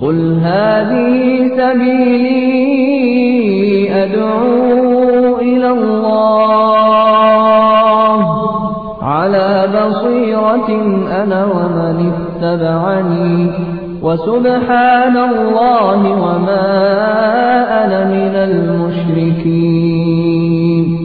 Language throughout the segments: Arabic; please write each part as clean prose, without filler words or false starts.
قل هذه سبيلي أدعو إلى الله على بصيرة أنا ومن اتبعني وسبحان الله وما أنا من المشركين.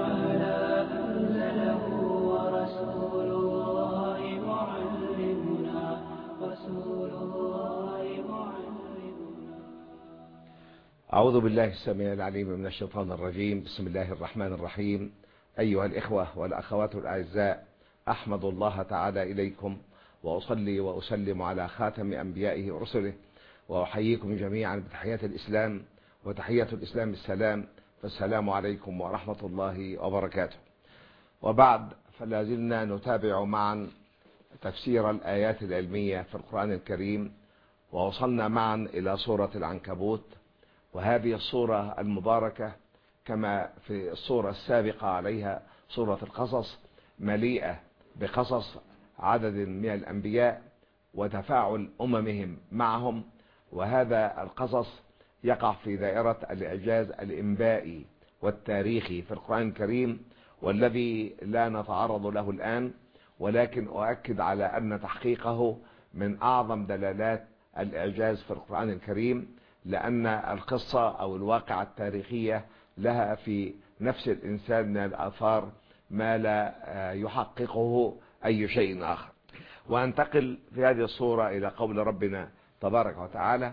أعوذ بالله السميع العليم من الشيطان الرجيم. بسم الله الرحمن الرحيم. أيها الإخوة والأخوات الأعزاء، أحمد الله تعالى إليكم وأصلي وأسلم على خاتم أنبيائه ورسله، وأحييكم جميعا بتحيات الإسلام، وتحية الإسلام السلام، فالسلام عليكم ورحمة الله وبركاته. وبعد، فلا زلنا نتابع معا تفسير الآيات العلمية في القرآن الكريم، ووصلنا معا إلى سورة العنكبوت. وهذه الصورة المباركة كما في الصورة السابقة عليها سورة القصص مليئة بقصص عدد من الأنبياء وتفاعل أممهم معهم، وهذا القصص يقع في دائرة الإعجاز الإنبائي والتاريخي في القرآن الكريم، والذي لا نتعرض له الآن، ولكن أؤكد على أن تحقيقه من أعظم دلالات الإعجاز في القرآن الكريم، لأن القصة أو الواقعة التاريخية لها في نفس الإنسان من الآثار ما لا يحققه أي شيء آخر. وأنتقل في هذه الصورة إلى قول ربنا تبارك وتعالى: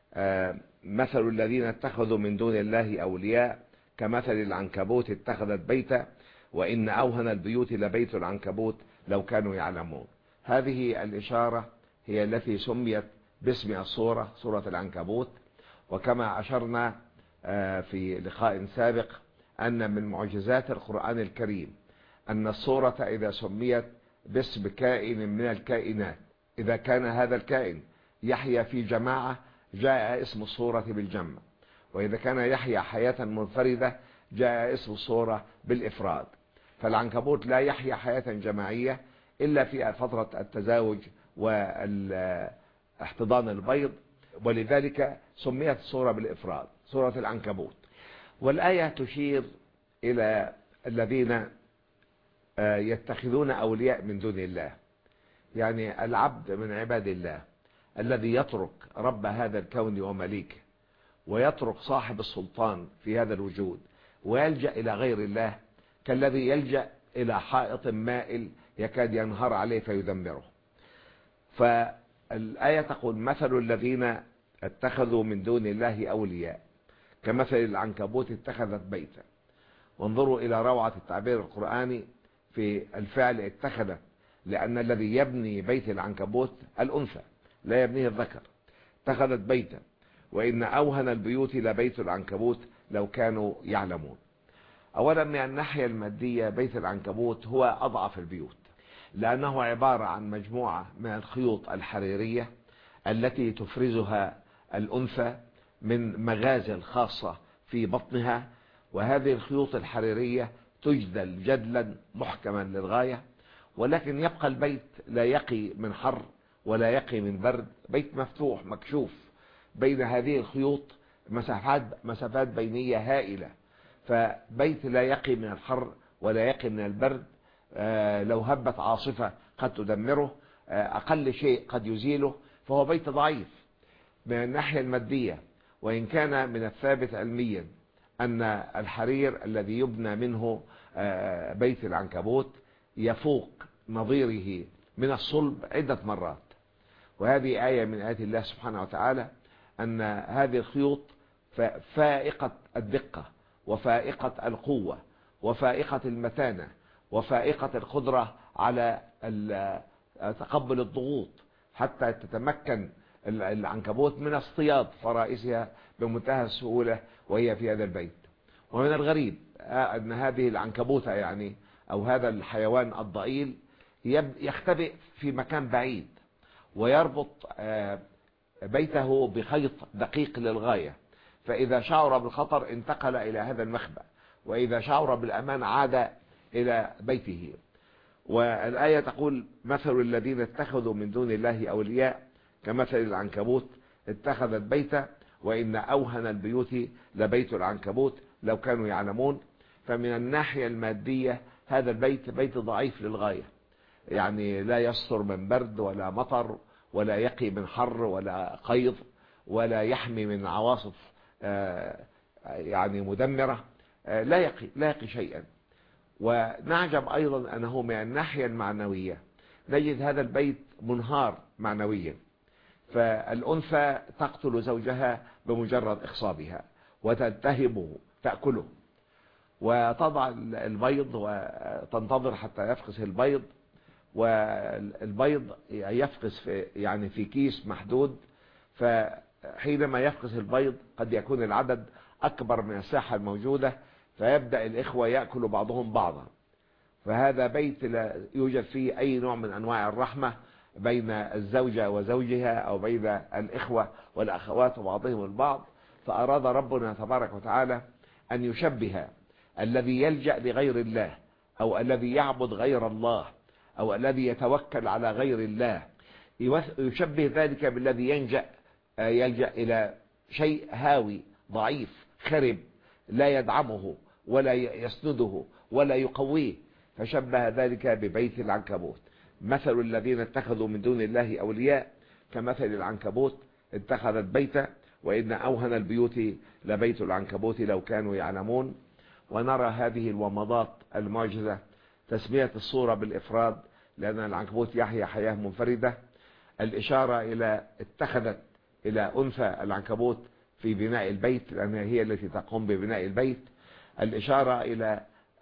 مثل الذين اتخذوا من دون الله أولياء كمثل العنكبوت اتخذت بيتا وإن أوهن البيوت لبيت العنكبوت لو كانوا يعلمون. هذه الإشارة هي التي سميت باسم الصورة سورة العنكبوت. وكما أشرنا في لقاء سابق أن من معجزات القرآن الكريم أن الصورة إذا سميت باسم كائن من الكائنات، إذا كان هذا الكائن يحيا في جماعة جاء اسم الصورة بالجمع، وإذا كان يحيا حياة منفردة جاء اسم الصورة بالإفراد. فالعنكبوت لا يحيا حياة جماعية إلا في فترة التزاوج واحتضان البيض، ولذلك سميت السورة بالإفراد سورة العنكبوت. والآية تشير إلى الذين يتخذون أولياء من دون الله، يعني العبد من عباد الله الذي يترك رب هذا الكون ومليكه، ويترك صاحب السلطان في هذا الوجود، ويلجأ إلى غير الله، كالذي يلجأ إلى حائط مائل يكاد ينهار عليه فيدمره. فالآية تقول: مثل الذين اتخذوا من دون الله أولياء كمثل العنكبوت اتخذت بيتا. وانظروا إلى روعة التعبير القرآني في الفعل اتخذت، لأن الذي يبني بيت العنكبوت الأنثى، لا يبنيه الذكر. اتخذت بيتا وإن أوهن البيوت لبيت العنكبوت لو كانوا يعلمون. أولا، من الناحية المادية بيت العنكبوت هو أضعف البيوت، لأنه عبارة عن مجموعة من الخيوط الحريرية التي تفرزها الأنثى من مغازل خاصة في بطنها، وهذه الخيوط الحريرية تجدل جدلا محكما للغاية، ولكن يبقى البيت لا يقي من حر ولا يقي من برد، بيت مفتوح مكشوف بين هذه الخيوط مسافات بينية هائلة، فبيت لا يقي من الحر ولا يقي من البرد. لو هبت عاصفة قد تدمره، أقل شيء قد يزيله، فهو بيت ضعيف من الناحية المادية. وإن كان من الثابت علميا أن الحرير الذي يبنى منه بيت العنكبوت يفوق نظيره من الصلب عدة مرات. وهذه آية من آيات الله سبحانه وتعالى، أن هذه الخيوط فائقة الدقة وفائقة القوة وفائقة المتانة وفائقة القدرة على تقبل الضغوط، حتى تتمكن العنكبوت من اصطياد فرائسها بمنتهى السهولة وهي في هذا البيت. ومن الغريب أن هذه العنكبوتة يعني أو هذا الحيوان الضئيل يختبئ في مكان بعيد، ويربط بيته بخيط دقيق للغاية، فإذا شعر بالخطر انتقل إلى هذا المخبأ، وإذا شعر بالأمان عاد إلى بيته. والآية تقول: مثل الذين اتخذوا من دون الله أولياء كمثل العنكبوت اتخذت بيتا وإن أوهن البيوت لبيت العنكبوت لو كانوا يعلمون. فمن الناحية المادية هذا البيت بيت ضعيف للغاية، يعني لا يستر من برد ولا مطر، ولا يقي من حر ولا قيض، ولا يحمي من عواصف يعني مدمرة، لا يقي شيئا. ونعجب أيضا أنه من الناحية المعنوية نجد هذا البيت منهار معنويا. فالأنثى تقتل زوجها بمجرد إخصابها وتلتهبه تأكله، وتضع البيض وتنتظر حتى يفقس البيض، والبيض يفقس في كيس محدود. فحينما يفقس البيض قد يكون العدد أكبر من الساحة الموجودة، فيبدأ الإخوة يأكل بعضهم بعضا. فهذا بيت لا يوجد فيه أي نوع من أنواع الرحمة بين الزوجة وزوجها، أو بين الإخوة والأخوات وبعضهم البعض. فأراد ربنا تبارك وتعالى أن يشبه الذي يلجأ لغير الله، أو الذي يعبد غير الله، أو الذي يتوكل على غير الله، يشبه ذلك بالذي يلجأ إلى شيء هاوي ضعيف خرب لا يدعمه ولا يسنده ولا يقويه، فشبه ذلك ببيت العنكبوت. مثل الذين اتخذوا من دون الله أولياء كمثل العنكبوت اتخذت بيتا وإن أوهن البيوت لبيت العنكبوت لو كانوا يعلمون. ونرى هذه الومضات المعجزة تسمية الصورة بالإفراد، لأن العنكبوت يحيا حياة منفردة. الإشارة إلى اتخذت إلى أنثى العنكبوت في بناء البيت، لأنها هي التي تقوم ببناء البيت. الإشارة إلى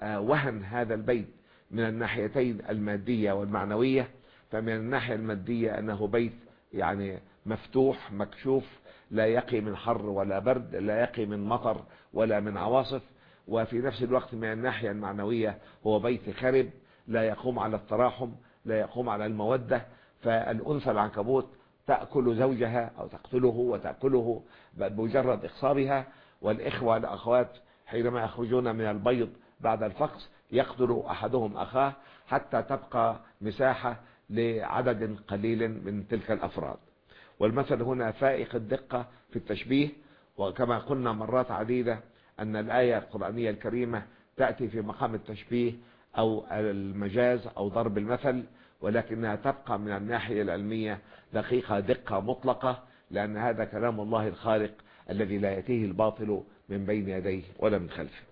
وهن هذا البيت من الناحيتين المادية والمعنوية. فمن الناحية المادية أنه بيت يعني مفتوح مكشوف، لا يقي من حر ولا برد، لا يقي من مطر ولا من عواصف. وفي نفس الوقت من الناحية المعنوية هو بيت خرب لا يقوم على التراحم، لا يقوم على المودة. فالأنثى العنكبوت تأكل زوجها أو تقتله وتأكله بمجرد إخصابها. والإخوة الأخوات حينما يخرجون من البيض بعد الفقس يقتل أحدهم أخاه حتى تبقى مساحة لعدد قليل من تلك الأفراد. والمثل هنا فائق الدقة في التشبيه. وكما قلنا مرات عديدة أن الآية القرآنية الكريمة تأتي في مقام التشبيه أو المجاز أو ضرب المثل، ولكنها تبقى من الناحية العلمية دقيقة دقة مطلقة، لأن هذا كلام الله الخالق الذي لا يأتيه الباطل من بين يديه ولا من خلفه.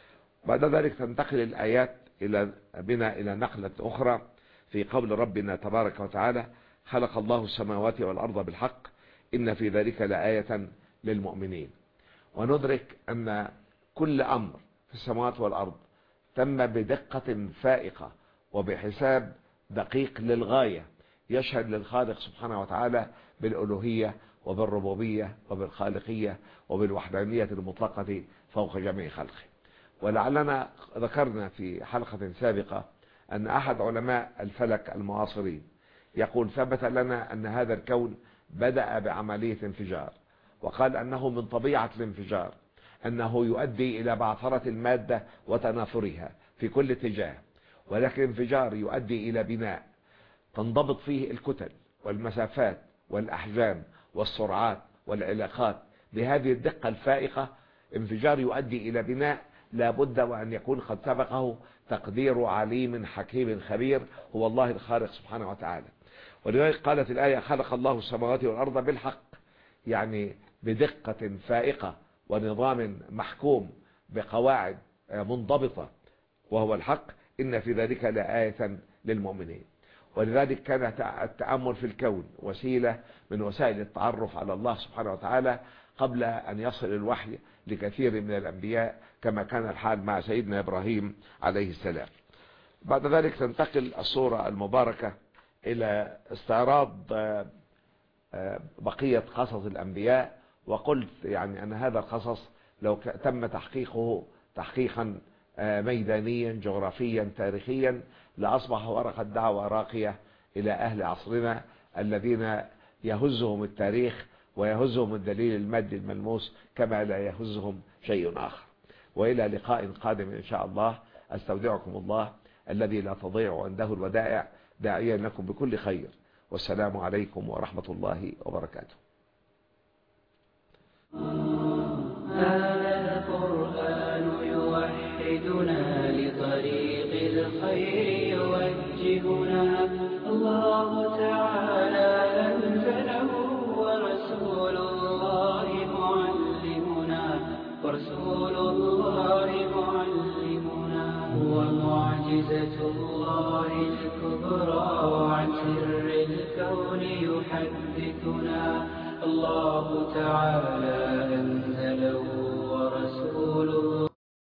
بعد ذلك تنتقل الآيات بنا إلى نقلة أخرى في قول ربنا تبارك وتعالى: خلق الله السماوات والأرض بالحق إن في ذلك لآية للمؤمنين. وندرك أن كل أمر في السماوات والأرض تم بدقة فائقة وبحساب دقيق للغاية، يشهد للخالق سبحانه وتعالى بالألوهية وبالربوبية وبالخالقية وبالوحدانية المطلقة فوق جميع خلقه. ولعلنا ذكرنا في حلقة سابقة أن أحد علماء الفلك المعاصرين يقول: ثبت لنا أن هذا الكون بدأ بعملية انفجار، وقال أنه من طبيعة الانفجار أنه يؤدي إلى بعثرة المادة وتناثرها في كل اتجاه، ولكن انفجار يؤدي إلى بناء تنضبط فيه الكتل والمسافات والأحجام والسرعات والعلاقات بهذه الدقة الفائقة. انفجار يؤدي إلى بناء لا بد وأن يكون قد سبقه تقدير عليم حكيم خبير هو الله الخالق سبحانه وتعالى. ولذلك قالت الآية: خلق الله السماوات والأرض بالحق، يعني بدقة فائقة ونظام محكوم بقواعد منضبطة وهو الحق. إن في ذلك لآية للمؤمنين. ولذلك كان التأمل في الكون وسيلة من وسائل التعرف على الله سبحانه وتعالى قبل أن يصل الوحي لكثير من الأنبياء، كما كان الحال مع سيدنا إبراهيم عليه السلام. بعد ذلك تنتقل الصورة المباركة إلى استعراض بقية قصص الأنبياء. وقلت يعني أن هذا القصص لو تم تحقيقه تحقيقا ميدانيا جغرافيا تاريخيا لأصبح ورقة دعوة راقية إلى أهل عصرنا الذين يهزهم التاريخ ويهزهم الدليل المادي الملموس كما لا يهزهم شيء آخر. وإلى لقاء قادم إن شاء الله، أستودعكم الله الذي لا تضيع عنده الودائع، داعيا لكم بكل خير، والسلام عليكم ورحمة الله وبركاته. الكبرى عن سر الكون يحدثنا الله تعالى أنزله ورسوله